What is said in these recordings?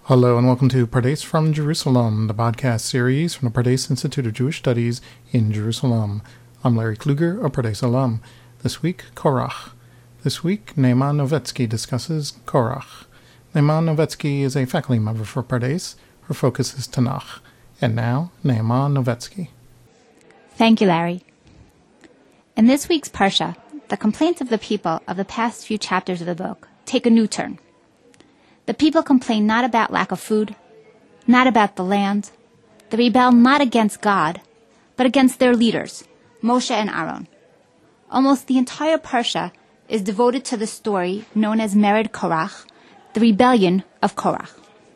Hello and welcome to Pardes from Jerusalem, the podcast series from the Pardes Institute of Jewish Studies in Jerusalem. I'm Larry Kluger, a Pardes alum. This week, Korach. This week, Neiman Novetsky discusses Korach. Neiman Novetsky is a faculty member for Pardes. Her focus is Tanakh. And now, Neiman Novetsky. Thank you, Larry. In this week's Parsha, the complaints of the people of the past few chapters of the book take a new turn. The people complain not about lack of food, not about the land. They rebel not against God, but against their leaders, Moshe and Aaron. Almost the entire Parsha is devoted to the story known as Mered Korach, the rebellion of Korach.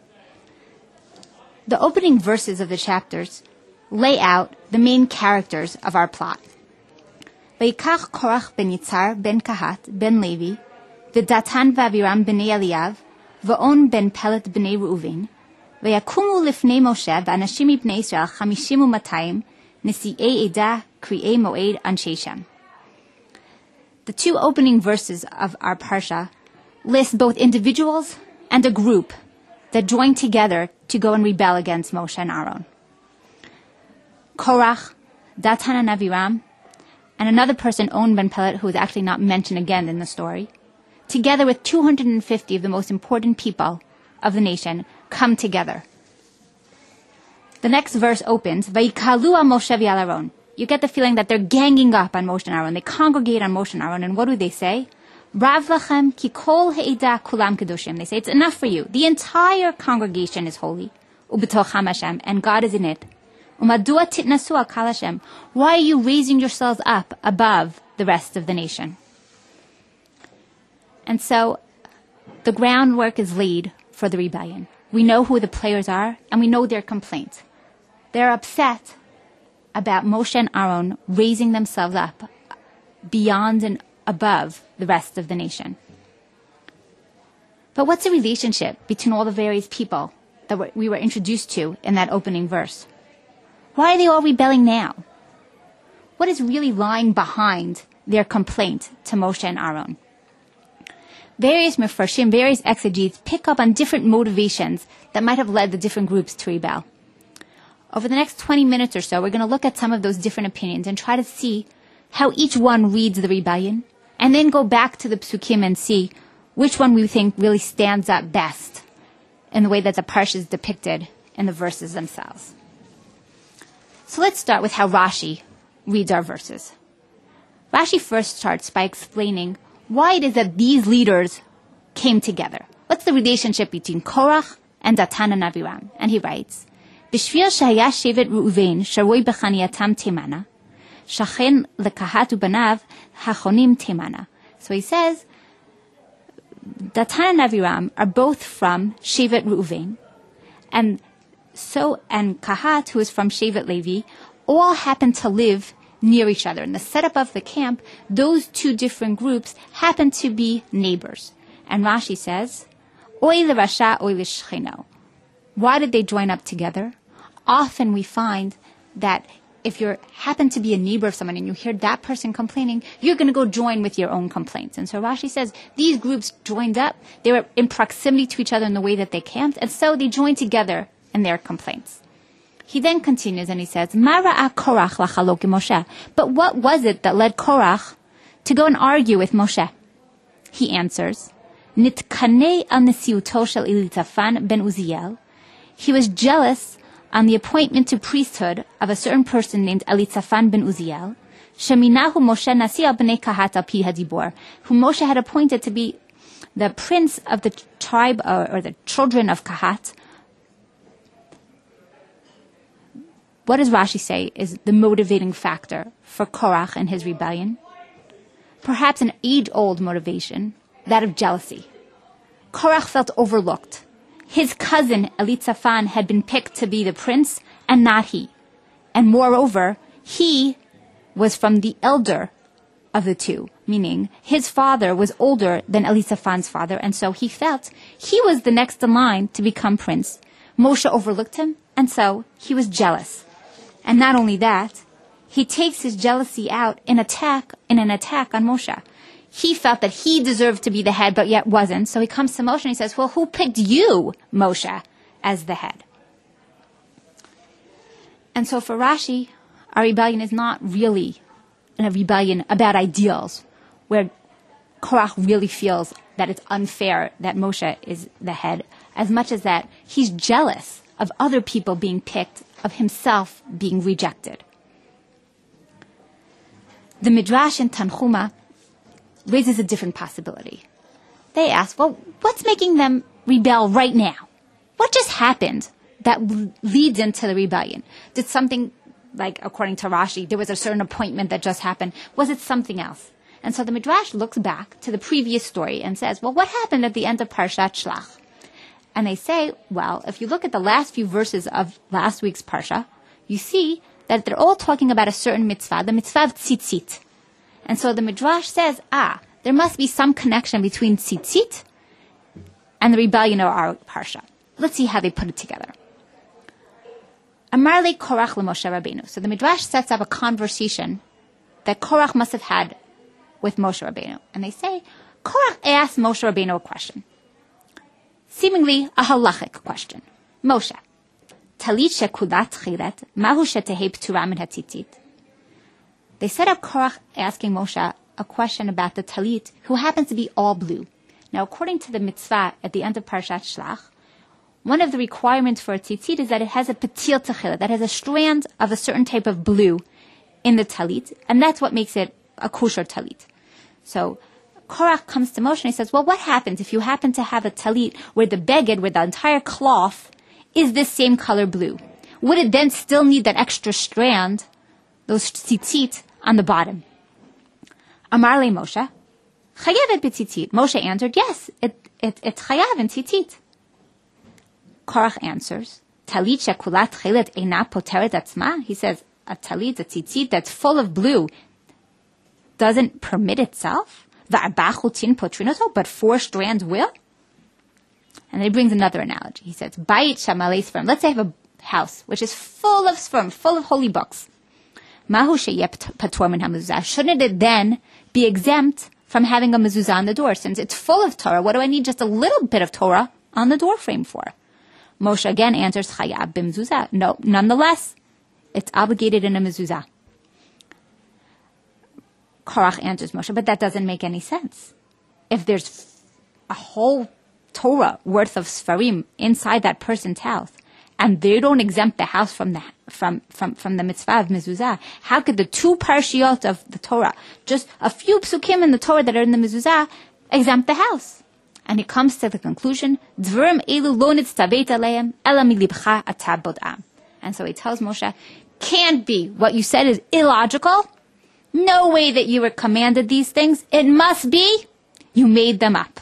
The opening verses of the chapters lay out the main characters of our plot. Vayikach Korach ben Yitzhar ben Kahat ben Levi, v'Datan v'Aviram b'nei Eliav, v'on ben Pelet b'nei Reuven, v'yakumu lifnei Moshe v'anashim ibnei Yisrael 50 u'matayim, nesi'ei edah kri'ei moed anshe Shem. The two opening verses of our Parsha list both individuals and a group that joined together to go and rebel against Moshe and Aaron. Korach, Datan and Aviram, and another person, On ben Pelet, who is actually not mentioned again in the story, together with 250 of the most important people of the nation, come together. The next verse opens, Vayikalu al Moshe v'al Aaron. You get the feeling that they're ganging up on Moshe and Aaron. They congregate on Moshe and Aaron, and what do they say? Rav lachem ki kol ha'edah kulam kedoshim. They say, it's enough for you. The entire congregation is holy. Ubetocham Hashem, and God is in it. Umadua titnasu al kal Hashem. Why are you raising yourselves up above the rest of the nation? And so the groundwork is laid for the rebellion. We know who the players are, and we know their complaint. They're upset about Moshe and Aaron raising themselves up beyond and above the rest of the nation. But what's the relationship between all the various people that we were introduced to in that opening verse? Why are they all rebelling now? What is really lying behind their complaint to Moshe and Aaron? Various Mefarshim, various exegetes pick up on different motivations that might have led the different groups to rebel. Over the next 20 minutes or so, we're going to look at some of those different opinions and try to see how each one reads the rebellion, and then go back to the Psukim and see which one we think really stands up best in the way that the Parsha is depicted in the verses themselves. So let's start with how Rashi reads our verses. Rashi first starts by explaining why it is that these leaders came together. What's the relationship between Korach and Datan and Aviram? And he writes, B'shvil shehaya shevet Reuven sharoi b'chaniyatam temana, shachen lekahat ubanav hachonim temana. So he says, Datan and Aviram are both from Shevet Reuven, and Kahat, who is from Shevet Levi, all happen to live near each other. In the setup of the camp, those two different groups happen to be neighbors. And Rashi says, Oy l'rasha, oy l'shcheno. Why did they join up together? Often we find that if you happen to be a neighbor of someone and you hear that person complaining, you're going to go join with your own complaints. And so Rashi says these groups joined up. They were in proximity to each other in the way that they camped, and so they joined together in their complaints. He then continues and he says, Ma ra'a Korach lachalok Moshe. But what was it that led Korach to go and argue with Moshe? He answers, Nitkanei al nesiuto shel Elitzaphan ben Uziel. He was jealous on the appointment to priesthood of a certain person named Elitzaphan ben Uziel, sheminahu Moshe nasi al bnei Kahat al pi hadibor, whom Moshe had appointed to be the prince of the tribe or the children of Kahat. What does Rashi say is the motivating factor for Korach and his rebellion? Perhaps an age-old motivation, that of jealousy. Korach felt overlooked. His cousin Elitzaphan had been picked to be the prince, and not he. And moreover, he was from the elder of the two, meaning his father was older than Elitzaphan's father, and so he felt he was the next in line to become prince. Moshe overlooked him, and so he was jealous. And not only that, he takes his jealousy out in an attack on Moshe. He felt that he deserved to be the head, but yet wasn't. So he comes to Moshe and he says, well, who picked you, Moshe, as the head. And so for Rashi, our rebellion is not really a rebellion about ideals, where Korach really feels that it's unfair that Moshe is the head, as much as that he's jealous of other people being picked, of himself being rejected. The Midrash in Tanchuma raises a different possibility. They ask, well, what's making them rebel right now? What just happened that leads into the rebellion? Did something, like according to Rashi, there was a certain appointment that just happened? Was it something else? And so the Midrash looks back to the previous story and says, well, what happened at the end of Parshat Shlach? And they say, well, if you look at the last few verses of last week's Parsha, you see that they're all talking about a certain mitzvah, the mitzvah of tzitzit. And so the Midrash says, there must be some connection between tzitzit and the rebellion of our Parsha. Let's see how they put it together. Amar le Korach leMoshe Rabbeinu. So the Midrash sets up a conversation that Korach must have had with Moshe Rabbeinu. And they say, Korach asked Moshe Rabbeinu a question. Seemingly a halachic question. Moshe, talit shekulat chiret, mahu shetehei p'tura min hatzitzit. They set up Korach asking Moshe a question about the talit, who happens to be all blue. Now, according to the mitzvah at the end of Parshat Shlach, one of the requirements for a tzitzit is that it has a petil techilah, that has a strand of a certain type of blue in the talit, and that's what makes it a kosher talit. So Korach comes to Moshe and he says, well, what happens if you happen to have a talit where the beged, where the entire cloth, is this same color blue? Would it then still need that extra strand, those tzitzit, on the bottom? Amar le Moshe, chayavet b'tzitzit. Moshe answered, yes, it's chayav in tzitzit. Korach answers, talit shekulat chelet eina poteret atzma. He says, a talit, a tzitzit that's full of blue, doesn't permit itself. But 4 strands will. And then he brings another analogy. He says, Bayit shamalei sfarim. Let's say I have a house which is full of sfarim, full of holy books. Mahu sheyeh patur min hamezuzah. Shouldn't it then be exempt from having a mezuzah on the door? Since it's full of Torah, what do I need just a little bit of Torah on the door frame for? Moshe again answers, Chayab b'mezuzah. No, nonetheless, it's obligated in a mezuzah. Korach answers Moshe, but that doesn't make any sense. If there's a whole Torah worth of Sfarim inside that person's house, and they don't exempt the house from the mitzvah of mezuzah, how could the 2 parshiot of the Torah, just a few psukim in the Torah that are in the mezuzah, exempt the house? And he comes to the conclusion, Dvarim elu lo nitztavet aleim ela milibcha ata bod'am. And so he tells Moshe, can't be. What you said is illogical. No way that you were commanded these things. It must be you made them up.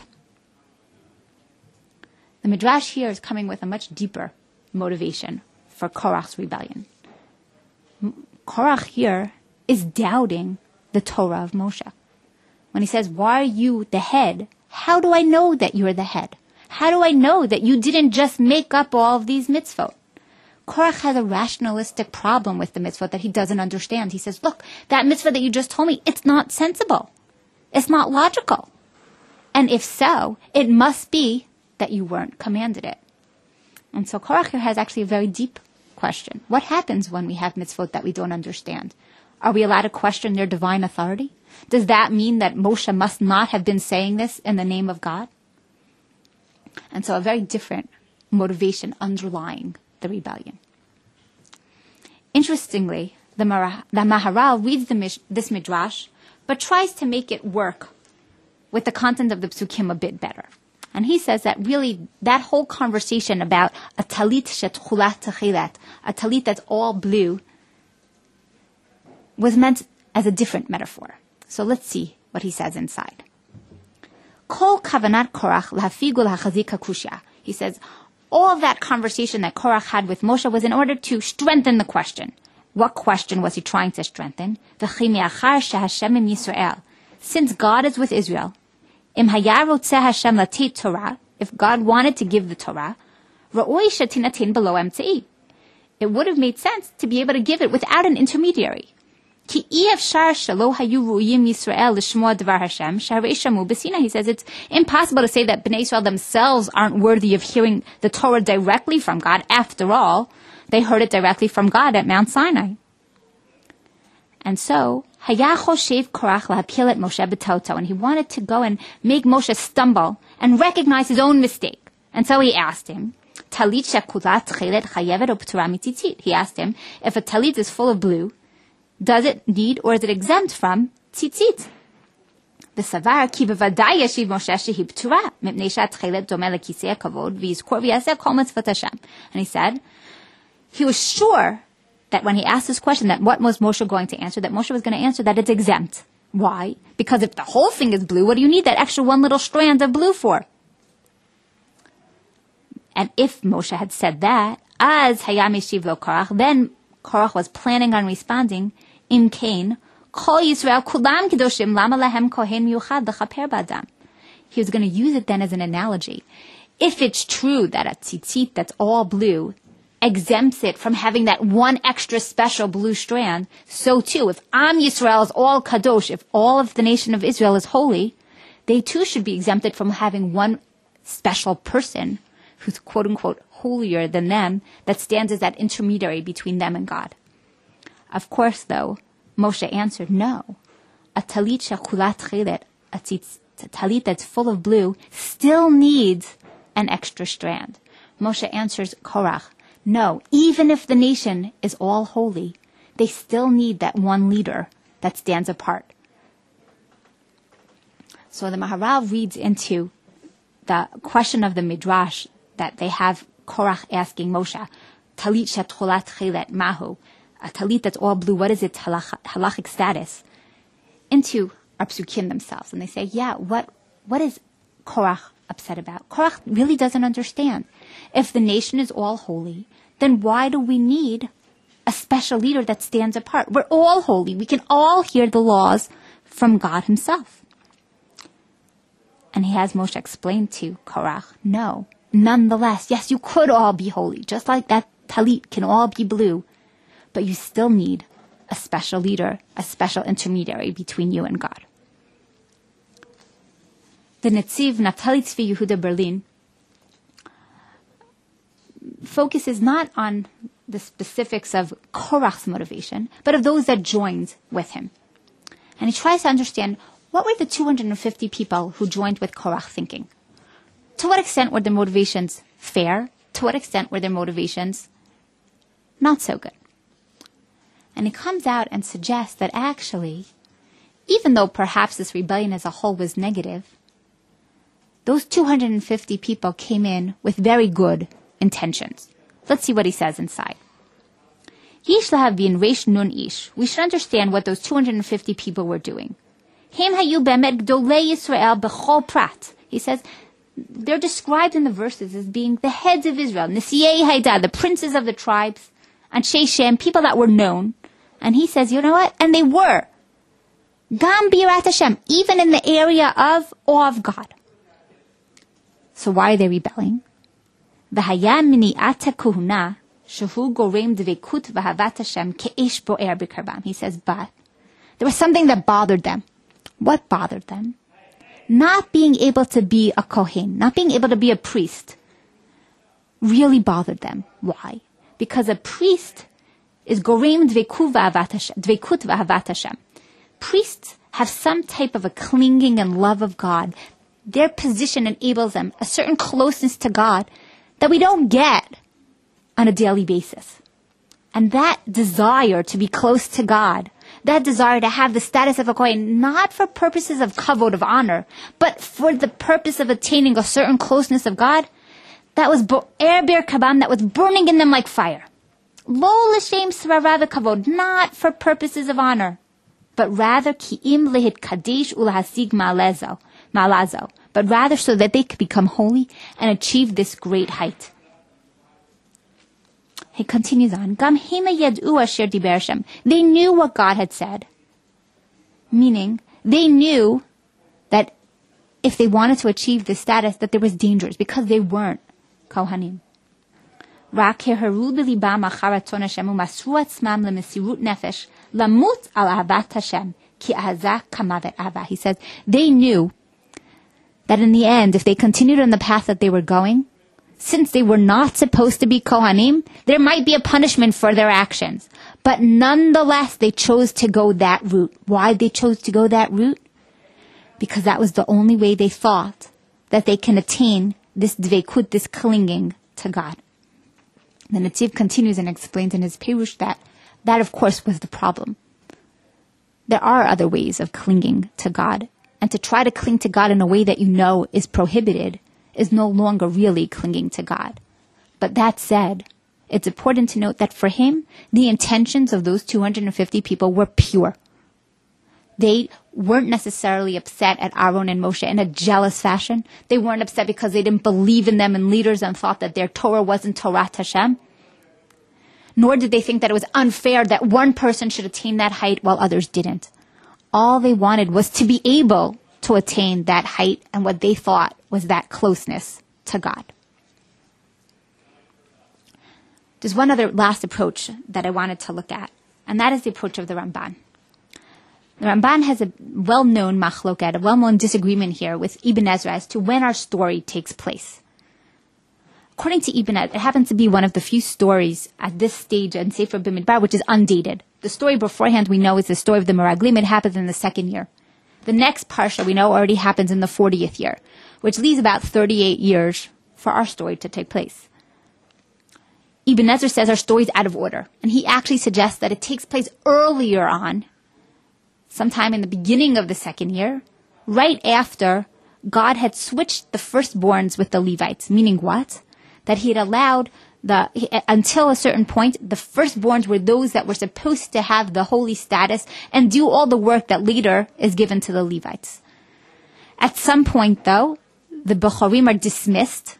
The Midrash here is coming with a much deeper motivation for Korach's rebellion. Korach here is doubting the Torah of Moshe. When he says, why are you the head? How do I know that you're the head? How do I know that you didn't just make up all of these mitzvot? Korach has a rationalistic problem with the mitzvah that he doesn't understand. He says, look, that mitzvah that you just told me, it's not sensible. It's not logical. And if so, it must be that you weren't commanded it. And so Korach here has actually a very deep question. What happens when we have mitzvot that we don't understand? Are we allowed to question their divine authority? Does that mean that Moshe must not have been saying this in the name of God? And so a very different motivation underlying the rebellion. Interestingly, the Maharal reads this midrash, but tries to make it work with the content of the psukim a bit better. And he says that really that whole conversation about a talit shetchulat techilat, a talit that's all blue, was meant as a different metaphor. So let's see what he says inside. Kol kavanat Korach lahafigul hachazika kushya. He says, all of that conversation that Korach had with Moshe was in order to strengthen the question. What question was he trying to strengthen? Since God is with Israel, if God wanted to give the Torah, it would have made sense to be able to give it without an intermediary. He says it's impossible to say that Bnei Israel themselves aren't worthy of hearing the Torah directly from God. After all, they heard it directly from God at Mount Sinai. And so, Korach and he wanted to go and make Moshe stumble and recognize his own mistake. And so he asked him, he asked him, if a talit is full of blue, does it need or is it exempt from tzitzit? And he said, he was sure that when he asked this question, that what was Moshe going to answer, that Moshe was going to answer that it's exempt. Why? Because if the whole thing is blue, what do you need that extra one little strand of blue for? And if Moshe had said that, as hayam yeshiv lo Korach, then Korach was planning on responding, Im kain, kol Yisrael kulam kedoshim, lama lahem kohen miyuchad lechaper badam. He was going to use it then as an analogy. If it's true that a tzitzit that's all blue exempts it from having that one extra special blue strand, so too, if Am Yisrael is all kadosh, if all of the nation of Israel is holy, they too should be exempted from having one special person who's quote-unquote holier than them, that stands as that intermediary between them and God. Of course, though, Moshe answered, no. A talit shechulat chelet, a talit that's full of blue, still needs an extra strand. Moshe answers Korach, no, even if the nation is all holy, they still need that one leader that stands apart. So the Maharal reads into the question of the Midrash that they have Korach asking Moshe, talit shechulat chelet mahu, a talit that's all blue, what is its halachic status? Into our psukim themselves. And they say, yeah, what is Korach upset about? Korach really doesn't understand. If the nation is all holy, then why do we need a special leader that stands apart? We're all holy. We can all hear the laws from God himself. And he has Moshe explain to Korach, no, nonetheless, yes, you could all be holy, just like that talit can all be blue, but you still need a special leader, a special intermediary between you and God. The Netziv Naftali Tzvi Yehuda Berlin focuses not on the specifics of Korach's motivation, but of those that joined with him. And he tries to understand, what were the 250 people who joined with Korach thinking? To what extent were their motivations fair? To what extent were their motivations not so good? And he comes out and suggests that actually, even though perhaps this rebellion as a whole was negative, those 250 people came in with very good intentions. Let's see what he says inside. Yish lahav bin reish nun ish. We should understand what those 250 people were doing. Hem hayu bemet gdolei Yisrael b'chol prat. He says, they're described in the verses as being the heads of Israel, Nisiyei Haidah, the princes of the tribes, and Sheshem, people that were known. And he says, you know what? And they were. Gam birat Hashem, even in the area of awe of God. So why are they rebelling? V'haya mini'ata kuhuna, shehu gorem dvekut v'havat Hashem ke'esh bo'er b'karbam. He says, but there was something that bothered them. What bothered them? Not being able to be a kohen, not being able to be a priest, really bothered them. Why? Because a priest is gorem dvekut v'havat Hashem. Priests have some type of a clinging and love of God. Their position enables them a certain closeness to God that we don't get on a daily basis. And that desire to be close to God, that desire to have the status of a Kohen, not for purposes of kavod, of honor, but for the purpose of attaining a certain closeness of God, that was bo'er bir kabam, that was burning in them like fire. Lo l'shem srara v'kavod, not for purposes of honor, but rather ki'im lehit kadesh ulahasig malazo, but rather so that they could become holy and achieve this great height. He continues on, Gam hema yad'u asher diber Hashem. They knew what God had said. Meaning, they knew that if they wanted to achieve this status, that there was dangers, because they weren't Kohanim. רק הרהרו בליבם אחר רצון השם ומסרו עצמם למסירות נפש, למות על אהבת השם, כי אהזה כמוות אהבה. He says, they knew that in the end, if they continued on the path that they were going, since they were not supposed to be Kohanim, there might be a punishment for their actions. But nonetheless, they chose to go that route. Why they chose to go that route? Because that was the only way they thought that they can attain this dveikut, this clinging to God. The Netziv continues and explains in his Perush that of course was the problem. There are other ways of clinging to God, and to try to cling to God in a way that you know is prohibited is no longer really clinging to God. But that said, it's important to note that for him, the intentions of those 250 people were pure. They weren't necessarily upset at Aaron and Moshe in a jealous fashion. They weren't upset because they didn't believe in them and leaders and thought that their Torah wasn't Torah Hashem. Nor did they think that it was unfair that one person should attain that height while others didn't. All they wanted was to be able to attain that height and what they thought was that closeness to God. There's one other last approach that I wanted to look at, and that is the approach of the Ramban. The Ramban has a well-known machloket, a well-known disagreement here with Ibn Ezra as to when our story takes place. According to Ibn Ezra, it happens to be one of the few stories at this stage in Sefer Bimidbar which is undated. The story beforehand we know is the story of the Meraglim. It happens in the 2nd year. The next parsha we know already happens in the 40th year, which leaves about 38 years for our story to take place. Ibn Ezra says our story is out of order, and he actually suggests that it takes place earlier on, sometime in the beginning of the 2nd year, right after God had switched the firstborns with the Levites. Meaning what? That he had allowed until a certain point, the firstborns were those that were supposed to have the holy status and do all the work that later is given to the Levites. At some point, though, the Bechorim are dismissed.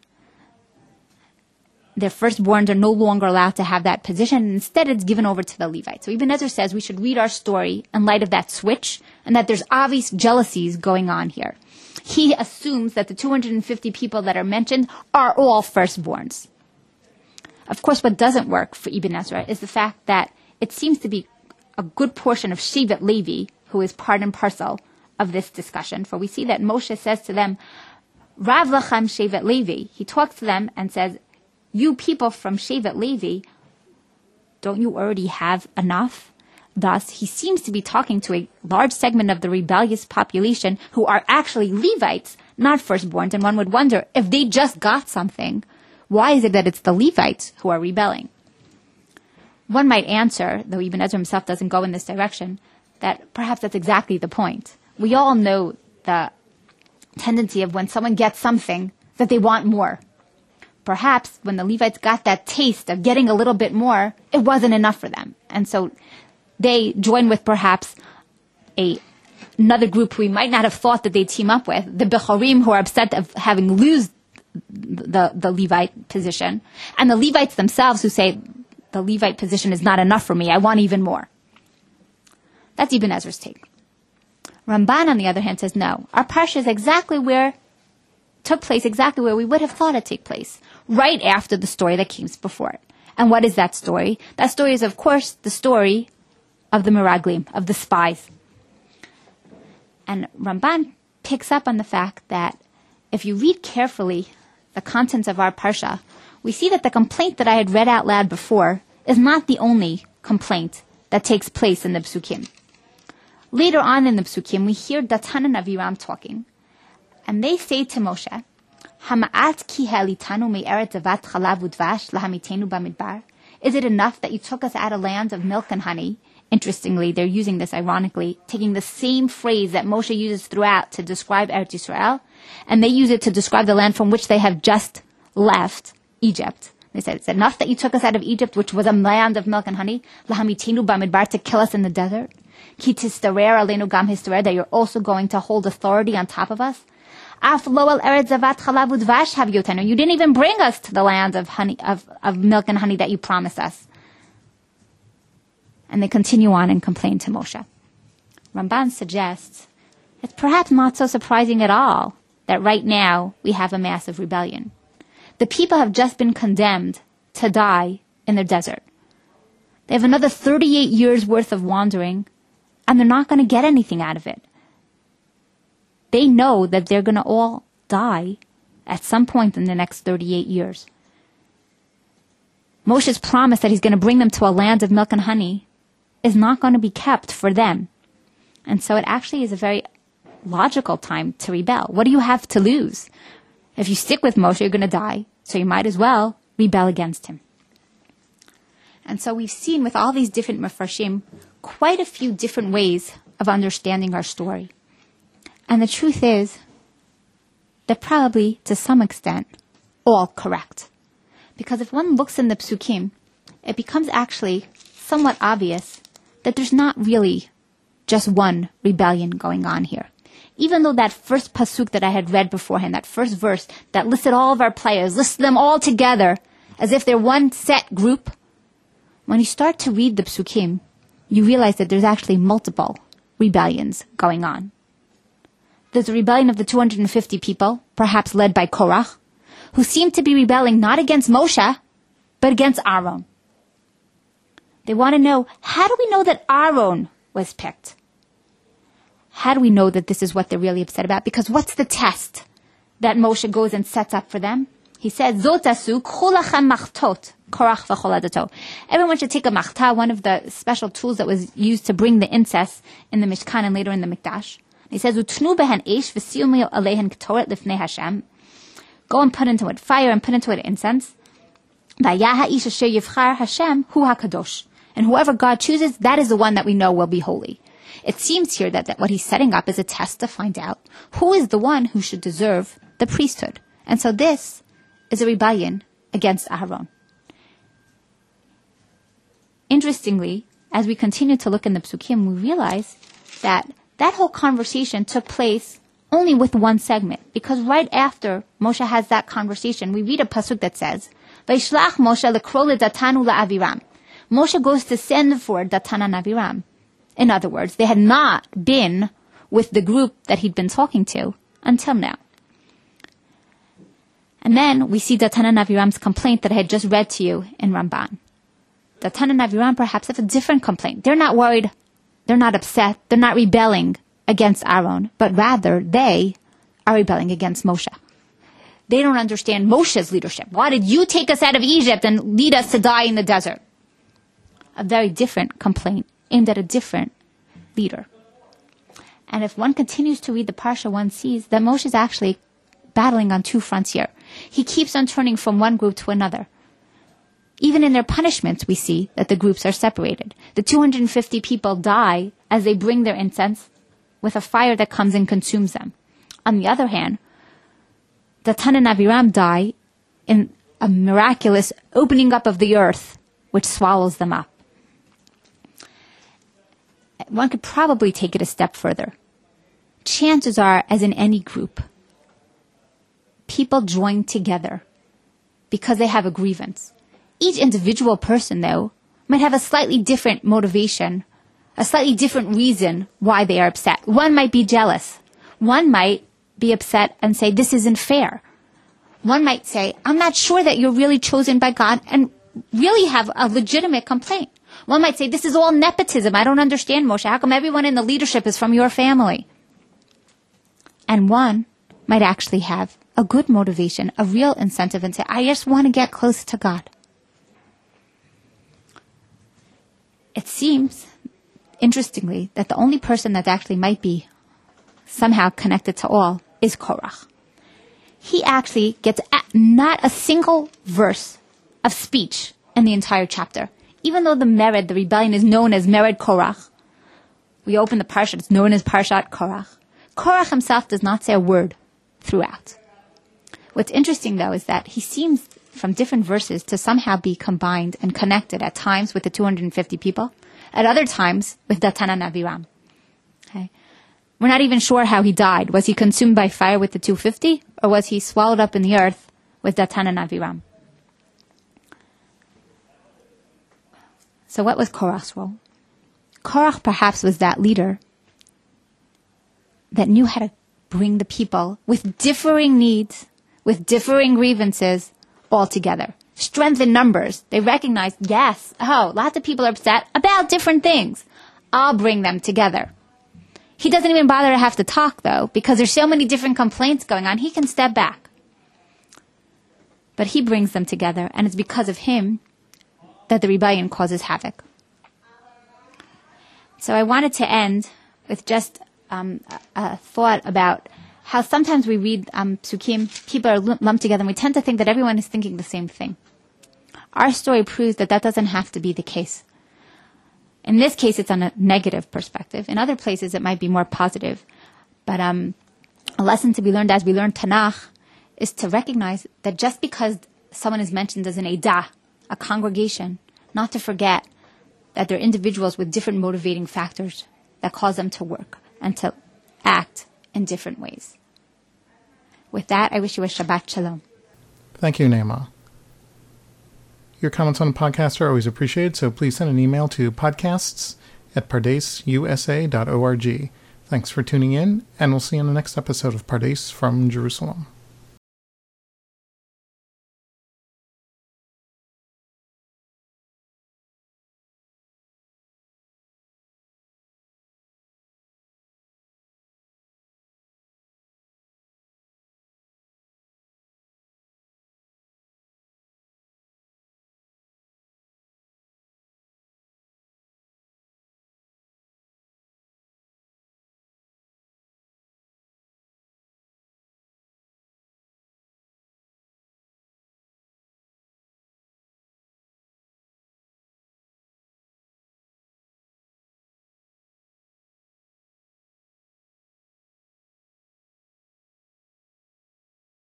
Their firstborns are no longer allowed to have that position, and instead it's given over to the Levites. So Ibn Ezra says we should read our story in light of that switch, and that there's obvious jealousies going on here. He assumes that the 250 people that are mentioned are all firstborns. Of course, what doesn't work for Ibn Ezra is the fact that it seems to be a good portion of Shevet Levi who is part and parcel of this discussion. For we see that Moshe says to them, Rav lachem Shevet Levi. He talks to them and says, you people from Shevet Levi, don't you already have enough? Thus, he seems to be talking to a large segment of the rebellious population who are actually Levites, not firstborns. And one would wonder, if they just got something, why is it that it's the Levites who are rebelling? One might answer, though Ibn Ezra himself doesn't go in this direction, that perhaps that's exactly the point. We all know the tendency of when someone gets something, that they want more. Perhaps when the Levites got that taste of getting a little bit more, it wasn't enough for them. And so they join with perhaps another group who we might not have thought that they'd team up with, the Bechorim, who are upset of having lose the Levite position, and the Levites themselves who say, the Levite position is not enough for me, I want even more. That's Ibn Ezra's take. Ramban, on the other hand, says, no, our parsha is took place exactly where we would have thought it take place, right after the story that came before it. And what is that story? That story is, of course, the story of the Meraglim, of the spies. And Ramban picks up on the fact that if you read carefully the contents of our parsha, we see that the complaint that I had read out loud before is not the only complaint that takes place in the Psukim. Later on in the Psukim, we hear Datan and Aviram talking, and they say to Moshe, Hama'at ki halitanu me'eret zavat chalav udvash lahamitenu bamidbar? Is it enough that you took us out of lands of milk and honey? Interestingly, they're using this ironically, taking the same phrase that Moshe uses throughout to describe Eretz Yisrael, and they use it to describe the land from which they have just left, Egypt. They said, it's enough that you took us out of Egypt, which was a land of milk and honey, lahamitenu bamidbar, to kill us in the desert. Ki tistarer aleinu gam histarer, that you're also going to hold authority on top of us. Af lo el eretz zavat chalav udvash havyotenu. You didn't even bring us to the land of honey, of milk and honey that you promised us. And they continue on and complain to Moshe. Ramban suggests it's perhaps not so surprising at all that right now we have a massive rebellion. The people have just been condemned to die in the desert. They have another 38 years worth of wandering, and they're not going to get anything out of it. They know that they're going to all die at some point in the next 38 years. Moshe's promise that he's going to bring them to a land of milk and honey is not going to be kept for them. And so it actually is a very logical time to rebel. What do you have to lose? If you stick with Moshe, you're going to die. So you might as well rebel against him. And so we've seen with all these different Mefarshim quite a few different ways of understanding our story. And the truth is, they're probably, to some extent, all correct. Because if one looks in the Psukim, it becomes actually somewhat obvious that there's not really just one rebellion going on here. Even though that first pasuk that I had read beforehand, that first verse that listed all of our players, listed them all together as if they're one set group, when you start to read the Psukim, you realize that there's actually multiple rebellions going on. There's a rebellion of the 250 people, perhaps led by Korach, who seemed to be rebelling not against Moshe, but against Aaron. They want to know, how do we know that Aaron was picked? How do we know that this is what they're really upset about? Because what's the test that Moshe goes and sets up for them? He says, Zot asu, k'chu lachem machtot, Korach v'chol adato. Everyone should take a machta, one of the special tools that was used to bring the incense in the Mishkan and later in the Mikdash. He says, Utnu behen eish v'siumu alehen k'toret lifnei Hashem. Go and put into it fire and put into it incense. V'yah ha'ish asher yivchar Hashem hu hakadosh. And whoever God chooses, that is the one that we know will be holy. It seems here that what he's setting up is a test to find out who is the one who should deserve the priesthood. And so this is a rebellion against Aaron. Interestingly, as we continue to look in the Psukim, we realize that that whole conversation took place only with one segment. Because right after Moshe has that conversation, we read a pasuk that says, Vaishlach Moshe lekro leDatan u'leAviram. Moshe goes to send for Datan and Aviram. In other words, they had not been with the group that he'd been talking to until now. And then we see Datan and Aviram's complaint that I had just read to you in Ramban. Datan and Aviram perhaps have a different complaint. They're not worried, they're not upset, they're not rebelling against Aaron, but rather they are rebelling against Moshe. They don't understand Moshe's leadership. Why did you take us out of Egypt and lead us to die in the desert? A very different complaint aimed at a different leader. And if one continues to read the Parsha, one sees that Moshe is actually battling on two fronts here. He keeps on turning from one group to another. Even in their punishments, we see that the groups are separated. The 250 people die as they bring their incense with a fire that comes and consumes them. On the other hand, Datan and Aviram die in a miraculous opening up of the earth, which swallows them up. One could probably take it a step further. Chances are, as in any group, people join together because they have a grievance. Each individual person, though, might have a slightly different motivation, a slightly different reason why they are upset. One might be jealous. One might be upset and say, this isn't fair. One might say, I'm not sure that you're really chosen by God, and really have a legitimate complaint. One might say, this is all nepotism. I don't understand, Moshe. How come everyone in the leadership is from your family? And one might actually have a good motivation, a real incentive, and say, I just want to get close to God. It seems, interestingly, that the only person that actually might be somehow connected to all is Korach. He actually gets not a single verse of speech in the entire chapter. Even though the Mered, the rebellion, is known as Mered Korach, we open the Parsha, it's known as Parshat Korach. Korach himself does not say a word throughout. What's interesting, though, is that he seems, from different verses, to somehow be combined and connected at times with the 250 people, at other times with Datan and Aviram. Okay? We're not even sure how he died. Was he consumed by fire with the 250, or was he swallowed up in the earth with Datan and Aviram? So what was Korach's role? Korach perhaps was that leader that knew how to bring the people with differing needs, with differing grievances, all together. strength in numbers. They recognize, yes, lots of people are upset about different things. I'll bring them together. He doesn't even bother to have to talk, though, because there's so many different complaints going on. He can step back. But he brings them together, and it's because of him that the rebellion causes havoc. So I wanted to end with just a thought about how sometimes we read psukim, people are lumped together, and we tend to think that everyone is thinking the same thing. Our story proves that doesn't have to be the case. In this case, it's on a negative perspective. In other places, it might be more positive. But a lesson to be learned as we learn Tanakh is to recognize that just because someone is mentioned as an Eidah, a congregation, not to forget that they're individuals with different motivating factors that cause them to work and to act in different ways. With that, I wish you a Shabbat Shalom. Thank you, Naima. Your comments on the podcast are always appreciated, so please send an email to podcasts@pardesusa.org. Thanks for tuning in, and we'll see you in the next episode of Pardes from Jerusalem.